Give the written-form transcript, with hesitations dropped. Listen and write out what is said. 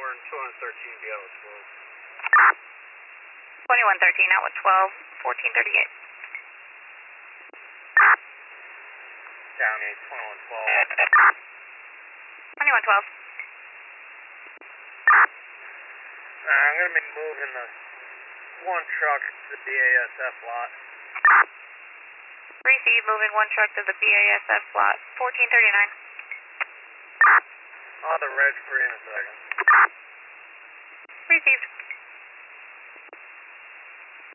and 2113, be out with 2113 out with 12, 1438. Down 8, 2112. 2112. I'm going to be moving the one truck to the BASF lot. Receive, moving one truck to the BASF lot, 1439. I'll have the reg for you in a second. Received.